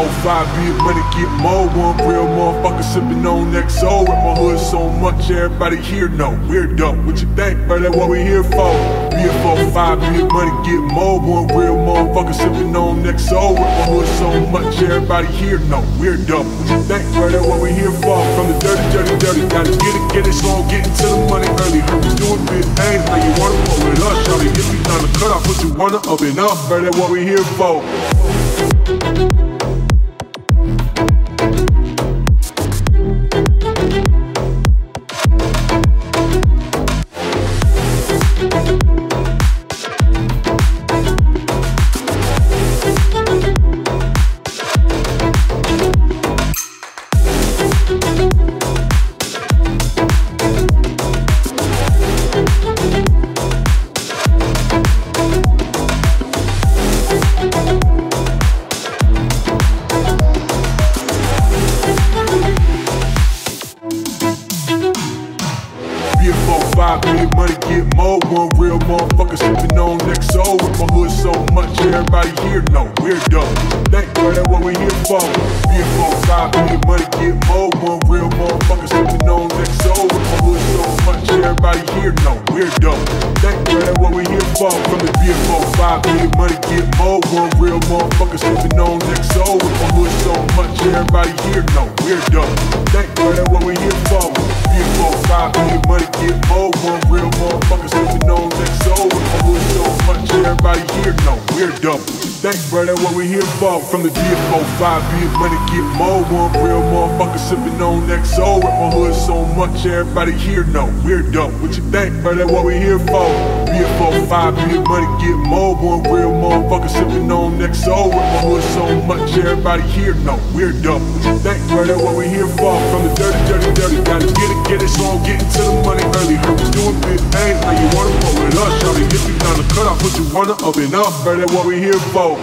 4-5, big money, get more. One real motherfucker sipping on XO. Rep my hood so much, everybody here know we're dope. What you think, bro? That's what we here for. Be a 4-5, big money, get more. One real motherfucker sipping on XO. Rep my hood so much, everybody here know we're dope. What you think, bro? That's what we here for. From the dirty, gotta get it, so I'm getting to the money early. Heard we doing big things, now you wanna fuck with us, shawty. If we done the cut off, what you wanna up and up, bro? That's what we here for. Big money, get more. One real motherfucker sipping on XO. With my hood so much, everybody here know we're dope. Thank God, that's what we here for. Be a 4-5, big money, get more. One real motherfucker sipping on XO. With my hood so much, everybody here know we're dope. Thank God, that's what we here for. From the be a 4-5, big money, get more. One real motherfucker sipping on XO. With my hood so much, everybody here know we're dope. Thank God, that's what we here for. Be a 4-5, big money, get more. One real motherfucker sipping on XO. With my hood so much, everybody here know we're dope. Thank bro, that's what we here for. From the DFO5, big money, get more. One real motherfucker sipping on XO. With my hood so much, everybody here know we're dope. What you think, bro? That's what we here for. DFO5, big money, get more. One real motherfucker sipping on XO. With my hood so much, everybody here know we're dope. What you think, bro? That's what we here for. From the dirty, gotta get it, so I'm getting to the money early. Heard we doing big things, now you wanna fuck with us, shawty. If you done the cut off, what you wanna up and up, bro? That's what we here for.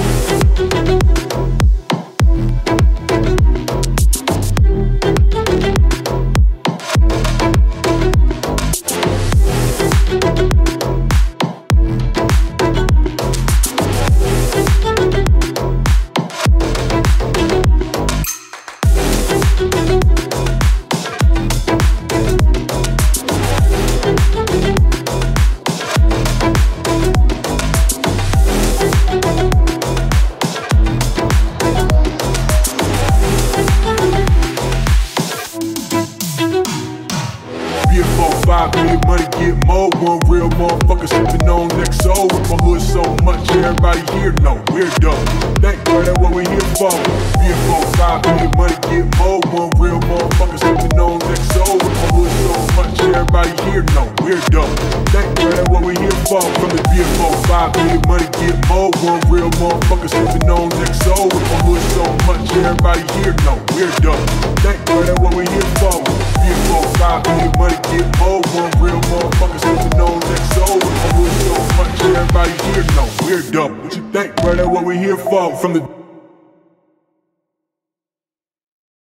Big money, get more. One real motherfucker sipping on XO. With my hood so much, everybody here know we're dope. Thank God, that's what we here for. Be a 4-5, big money, get more. One real motherfucker sipping on XO. With my hood so much, everybody here know we're dope. Thank God, that's what we here for. From the BFO5, big money, get more. One real motherfucker sipping on XO. With my hood so much, everybody here know we're dope. Thank God, that's what we here for. BFO5, big money, get more. One real motherfucker sipping on XO. With my hood so much, everybody here know we're dope. What you think, bro? That's what we here for. From the